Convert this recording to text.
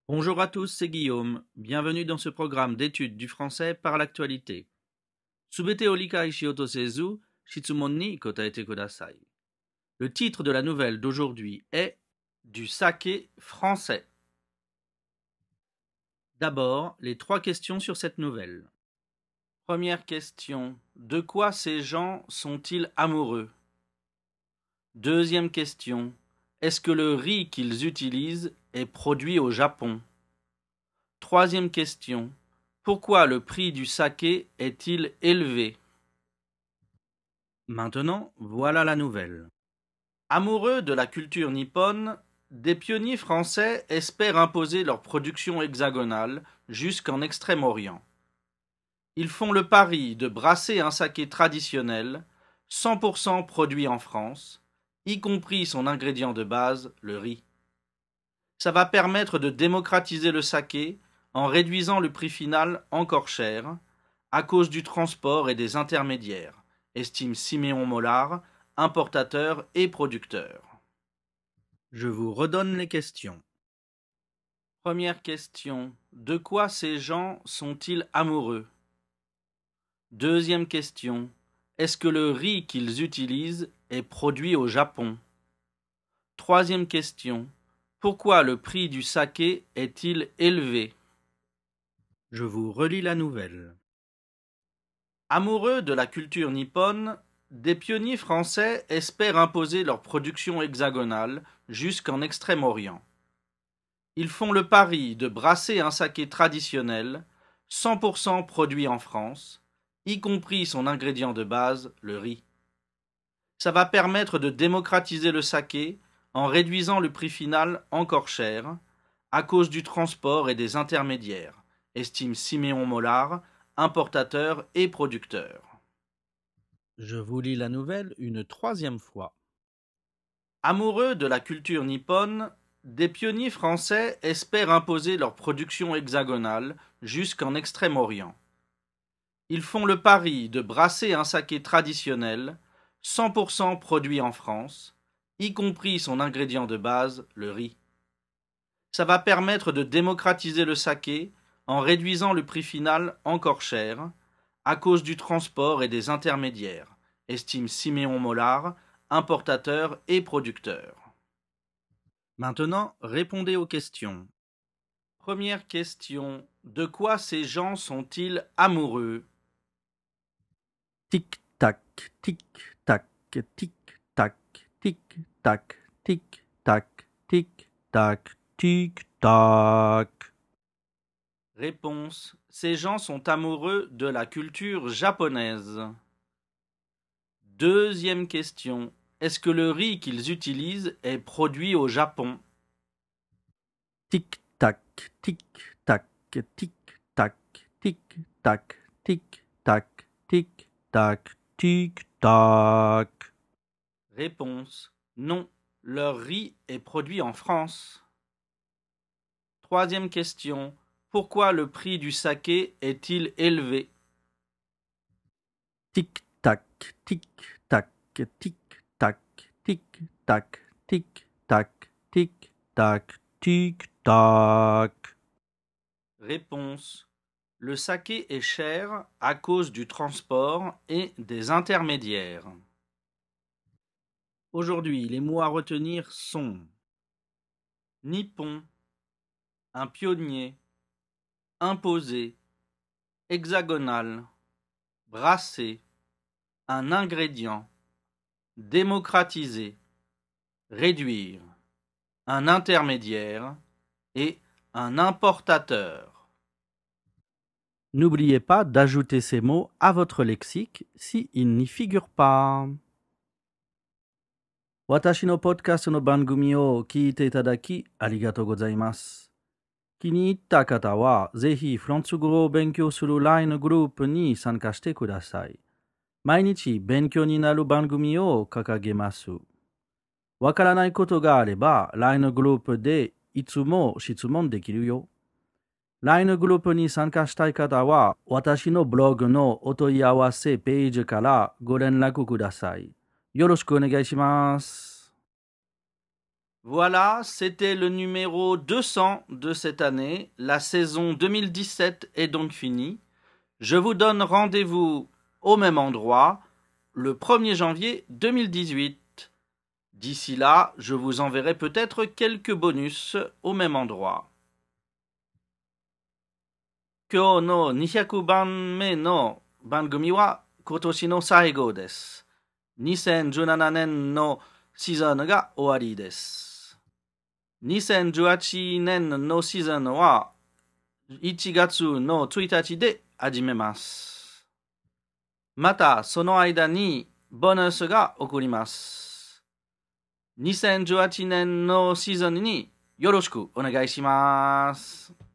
Bonjour à tous, c'est Guillaume. Bienvenue dans ce programme d'études du français par l'actualité. Subete o likai shioto sezu, shitsumon ni kotaete kudasai. Le titre de la nouvelle d'aujourd'hui est Du saké français. D'abord, les 3 questions sur cette nouvelle. Première question. De quoi ces gens sont-ils amoureux? Deuxième question. Est-ce que le riz qu'ils utilisent est produit au Japon? Troisième question. Pourquoi le prix du saké est-il élevé? Maintenant, voilà la nouvelle. Amoureux de la culture nippone, des pionniers français espèrent imposer leur production hexagonale jusqu'en Extrême-Orient. Ils font le pari de brasser un saké traditionnel, 100% produit en France, y compris son ingrédient de base, le riz. Ça va permettre de démocratiser le saké en réduisant le prix final encore cher à cause du transport et des intermédiaires, estime Siméon Mollard, importateur et producteur. Je vous redonne les questions. Première question. De quoi ces gens sont-ils amoureux? Deuxième question. Est-ce que le riz qu'ils utilisent est produit au Japon? Troisième question. Pourquoi le prix du saké est-il élevé? Je vous relis la nouvelle. Amoureux de la culture nippone, des pionniers français espèrent imposer leur production hexagonale jusqu'en Extrême-Orient. Ils font le pari de brasser un saké traditionnel, 100% produit en France, y compris son ingrédient de base, le riz. Ça va permettre de démocratiser le saké en réduisant le prix final encore cher à cause du transport et des intermédiaires, estime Siméon Mollard, importateur et producteur. Je vous lis la nouvelle une 3e fois. Amoureux de la culture nippone, des pionniers français espèrent imposer leur production hexagonale jusqu'en Extrême-Orient. Ils font le pari de brasser un saké traditionnel, 100% produit en France, y compris son ingrédient de base, le riz. Ça va permettre de démocratiser le saké en réduisant le prix final encore cher à cause du transport et des intermédiaires, estime Siméon Mollard, importateur et producteur. Maintenant, répondez aux questions. Première question. De quoi ces gens sont-ils amoureux? Tic-tac, tic-tac, tic-tac, tic-tac, tic-tac, tic-tac, tic-tac. Réponse. Ces gens sont amoureux de la culture japonaise. Deuxième question. Est-ce que le riz qu'ils utilisent est produit au Japon? Tic-tac, tic-tac, tic-tac, tic-tac, tic-tac, tic-tac, tic-tac. Réponse. Non, leur riz est produit en France. Troisième question. Pourquoi le prix du saké est-il élevé? Tic-tac, tic-tac, tic-tac, tic-tac, tic-tac, tic-tac, tic-tac. Réponse. Le saké est cher à cause du transport et des intermédiaires. Aujourd'hui, les mots à retenir sont nippon, un pionnier, imposé, hexagonal, brassé, un ingrédient, démocratiser, réduire, un intermédiaire et un importateur. N'oubliez pas d'ajouter ces mots à votre lexique s'ils n'y figurent pas. Watashi no podcast no bangumi o kiite itadaki arigatou gozaimasu. 気に入った方は、ぜひフランス語を勉強する LINE グループに参加してください。毎日勉強になる番組を掲げます。わからないことがあれば、LINE グループでいつも質問できるよ。LINE グループに参加したい方は、私のブログのお問い合わせページからご連絡ください。よろしくお願いします。 Voilà, c'était le numéro 200 de cette année. La saison 2017 est donc finie. Je vous donne rendez-vous au même endroit le 1er janvier 2018. D'ici là, je vous enverrai peut-être quelques bonus au même endroit. 今日の200番目の番組は今年の最後です。2017年のシーズンが終わりです。2018年のシーズンは1月の1日で始めます。またその間にボーナスが起こります。2018年のシーズンによろしくお願いします。